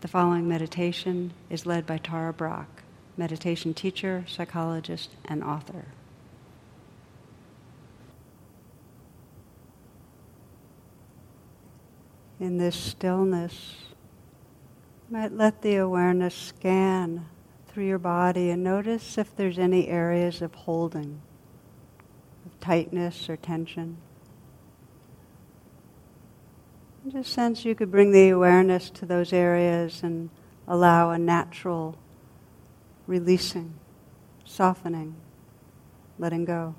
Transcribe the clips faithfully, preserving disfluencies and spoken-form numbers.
The following meditation is led by Tara Brach, meditation teacher, psychologist, and author. In this stillness, you might let the awareness scan through your body and notice if there's any areas of holding, of tightness or tension. Just sense you could bring the awareness to those areas and allow a natural releasing, softening, letting go.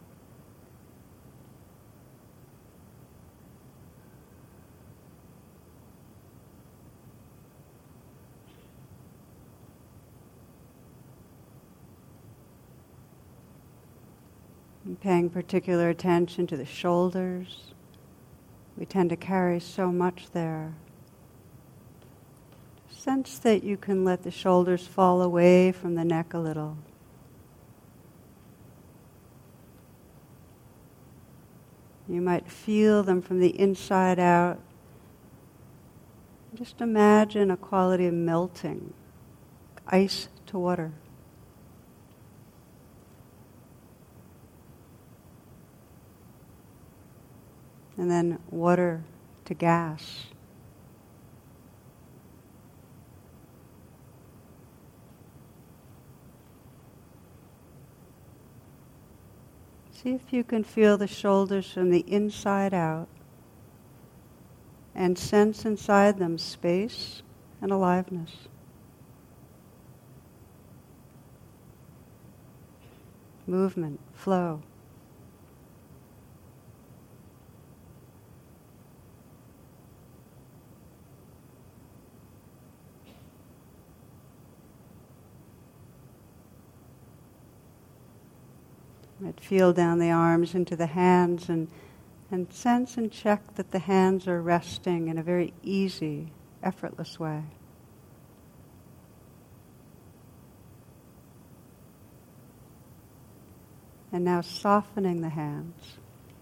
And paying particular attention to the shoulders. We tend to carry so much there. Sense that you can let the shoulders fall away from the neck a little. You might feel them from the inside out. Just imagine a quality of melting, ice to water. And then water to gas. See if you can feel the shoulders from the inside out and sense inside them space and aliveness. Movement, flow. Might feel down the arms into the hands and, and sense and check that the hands are resting in a very easy, effortless way. And now softening the hands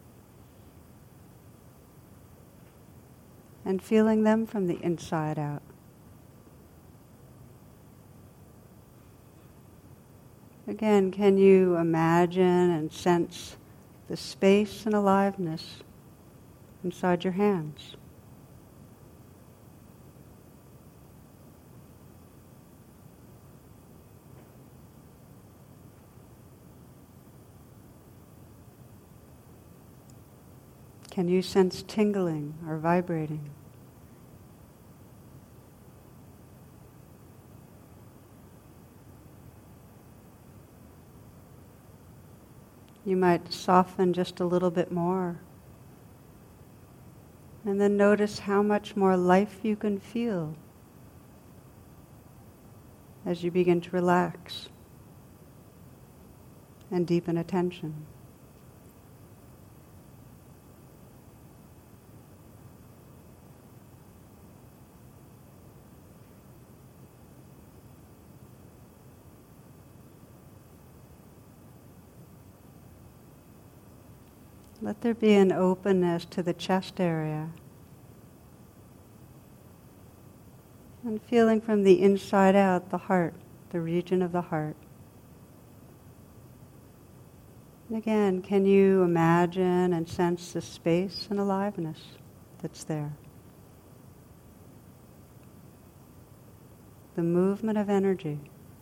and feeling them from the inside out. Again, can you imagine and sense the space and aliveness inside your hands? Can you sense tingling or vibrating? You might soften just a little bit more. And then notice how much more life you can feel as you begin to relax and deepen attention. Let there be an openness to the chest area. And feeling from the inside out the heart, the region of the heart. And again, can you imagine and sense the space and aliveness that's there? The movement of energy.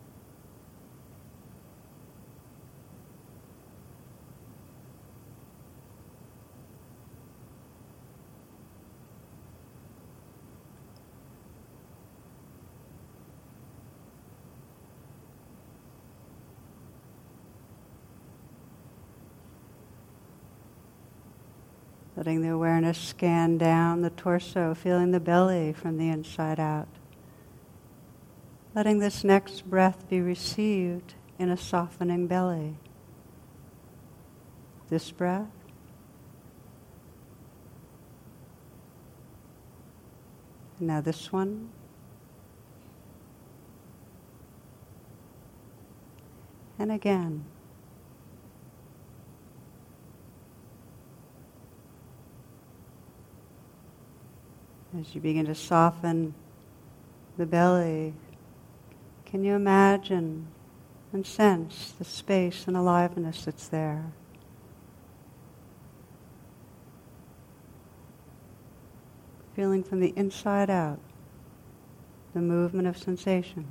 Letting the awareness scan down the torso, feeling the belly from the inside out. Letting this next breath be received in a softening belly. This breath. Now this one. And again. As you begin to soften the belly, can you imagine and sense the space and aliveness that's there? Feeling from the inside out the movement of sensation.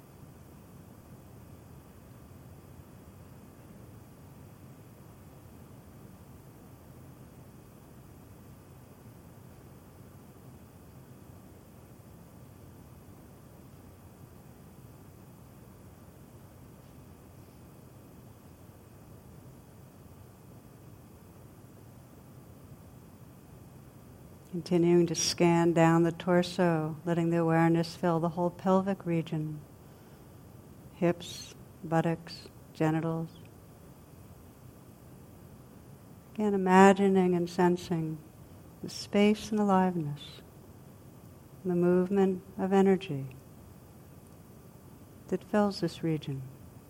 Continuing to scan down the torso, letting the awareness fill the whole pelvic region, hips, buttocks, genitals. Again, imagining and sensing the space and aliveness, the movement of energy that fills this region.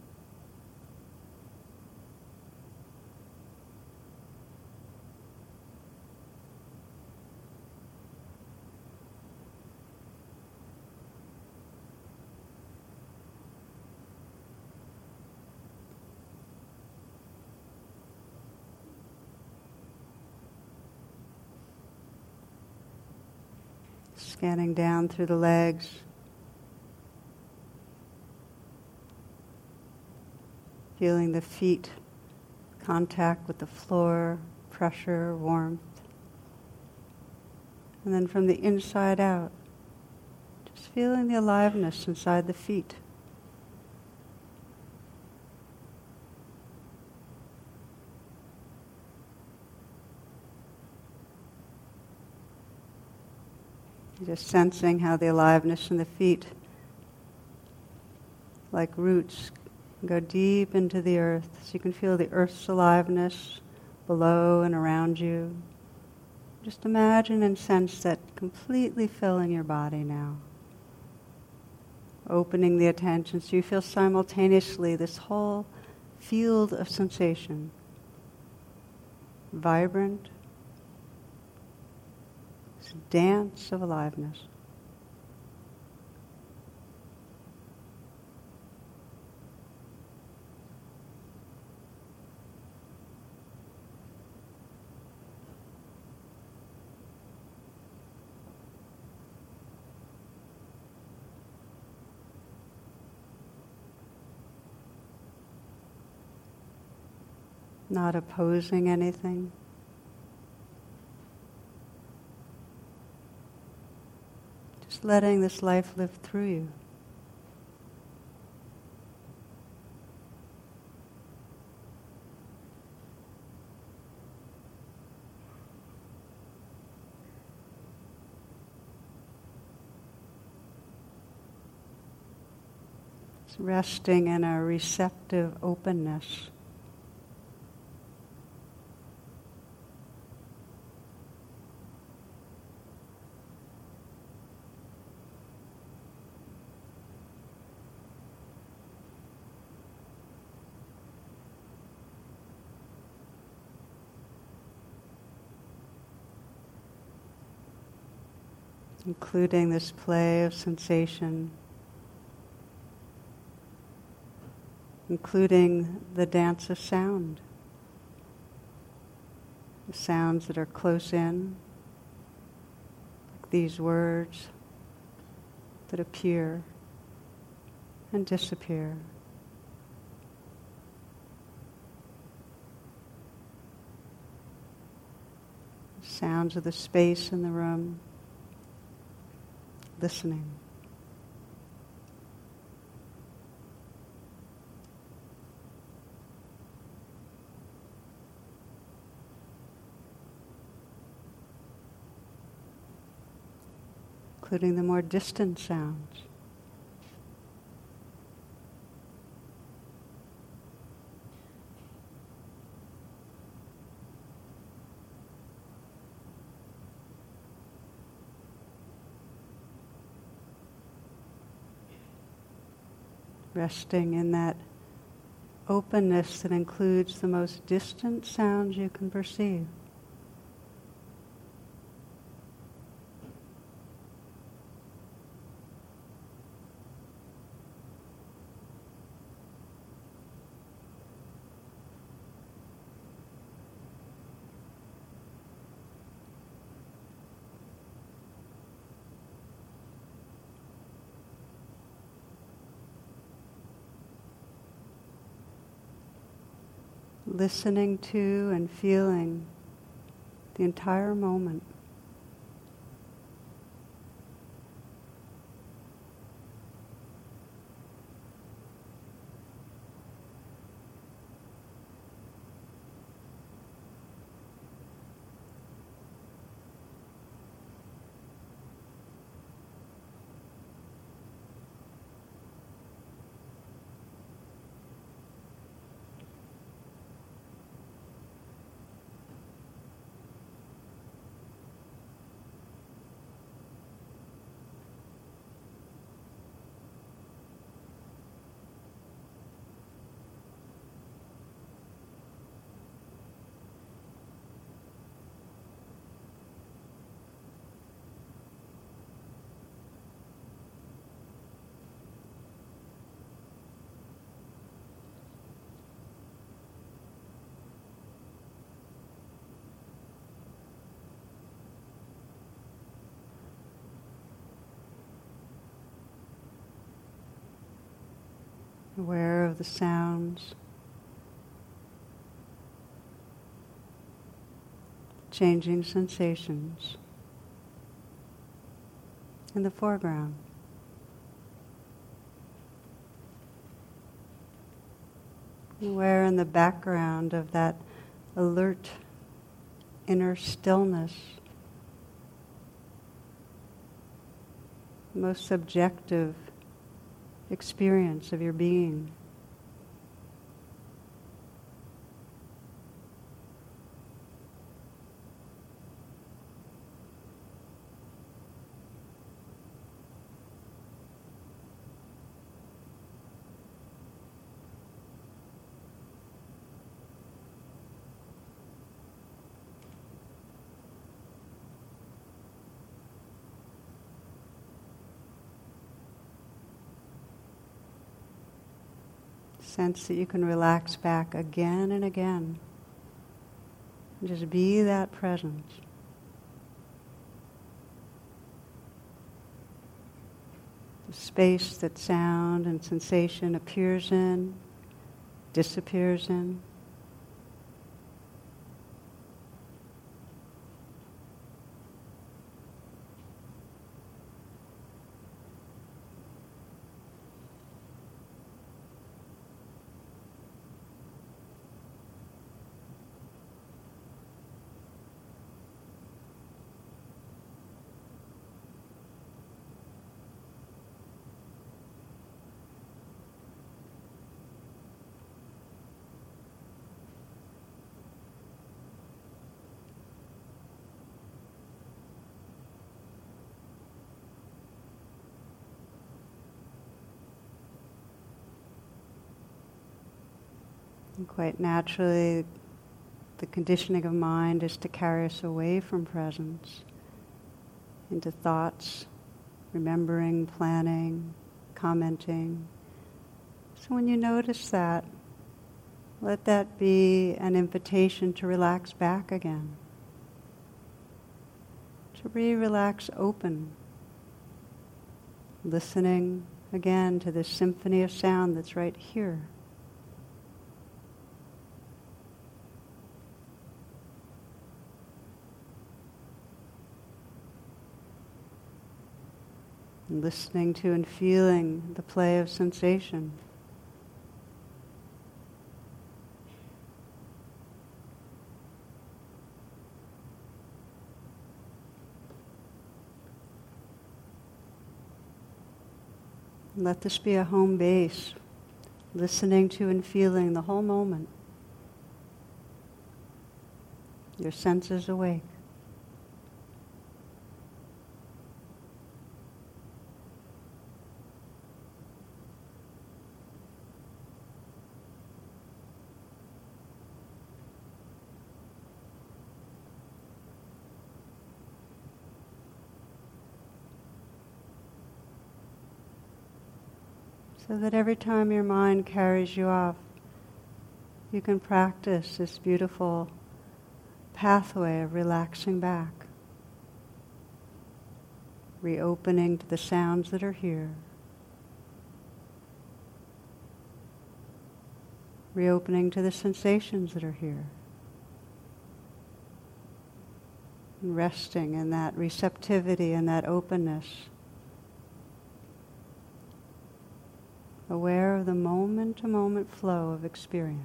Scanning down through the legs, feeling the feet contact with the floor, pressure, warmth. And then from the inside out, just feeling the aliveness inside the feet. Just sensing how the aliveness in the feet, like roots, go deep into the earth. So you can feel the earth's aliveness below and around you. Just imagine and sense that completely filling your body now. Opening the attention so you feel simultaneously this whole field of sensation. Vibrant. Dance of aliveness. Not opposing anything. Just letting this life live through you. It's resting in a receptive openness. Including this play of sensation, including the dance of sound, the sounds that are close in, like these words that appear and disappear. Sounds of the space in the room. Listening. Including the more distant sounds. Resting in that openness that includes the most distant sounds you can perceive. listening to and feeling the entire moment. Aware of the sounds, changing sensations in the foreground. Aware in the background of that alert inner stillness, most subjective experience of your being. Sense that you can relax back again and again. Just be that presence. The space that sound and sensation appears in, disappears in. And quite naturally, the conditioning of mind is to carry us away from presence into thoughts, remembering, planning, commenting. So when you notice that, let that be an invitation to relax back again, to re-relax open, listening again to this symphony of sound that's right here. Listening to and feeling the play of sensation. Let this be a home base, listening to and feeling the whole moment. Your senses awake. So that every time your mind carries you off, you can practice this beautiful pathway of relaxing back, reopening to the sounds that are here, reopening to the sensations that are here. And resting in that receptivity and that openness. Aware of the moment-to-moment flow of experience.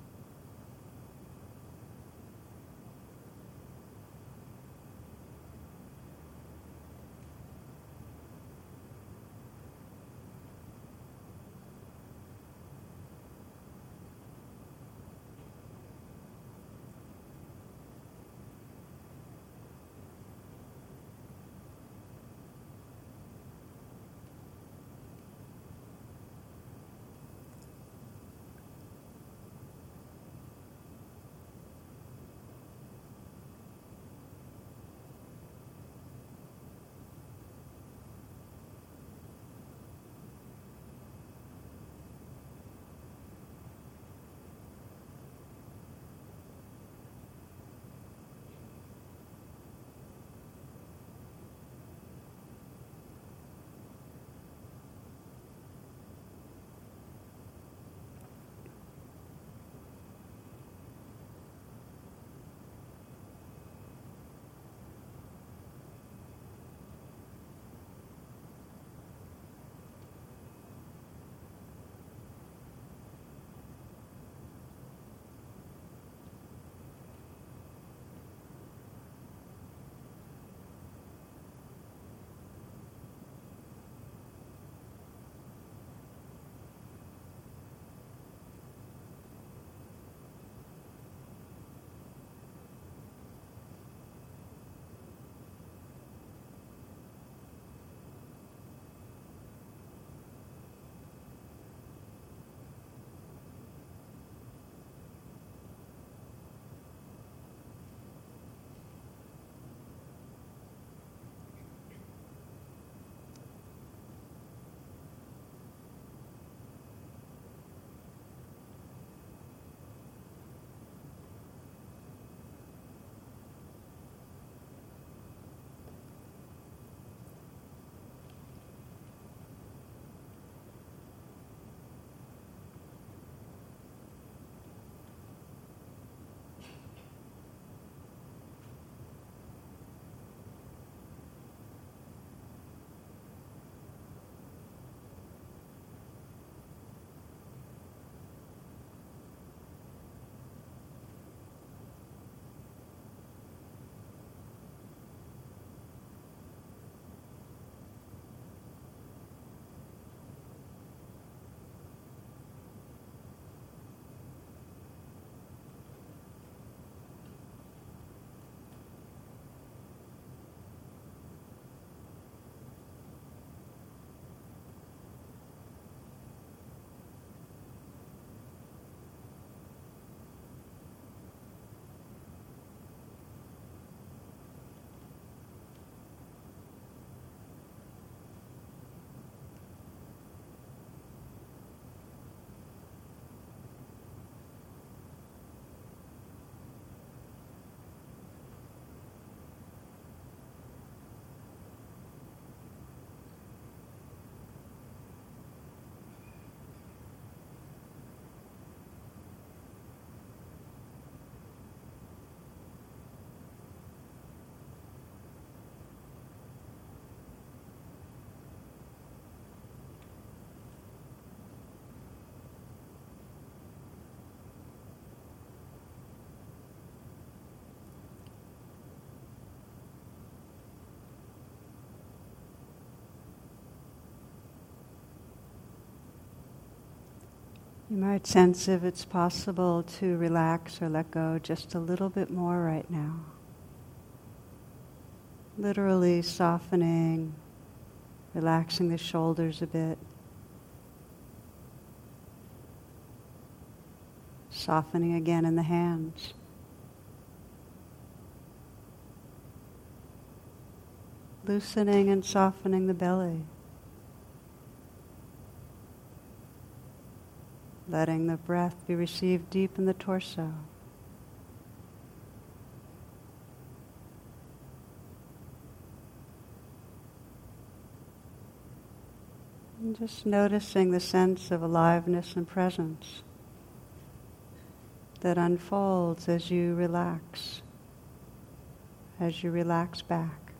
You might sense if it's possible to relax or let go just a little bit more right now. Literally softening, relaxing the shoulders a bit. Softening again in the hands. Loosening and softening the belly. Letting the breath be received deep in the torso. And just noticing the sense of aliveness and presence. that unfolds as you relax, as you relax back.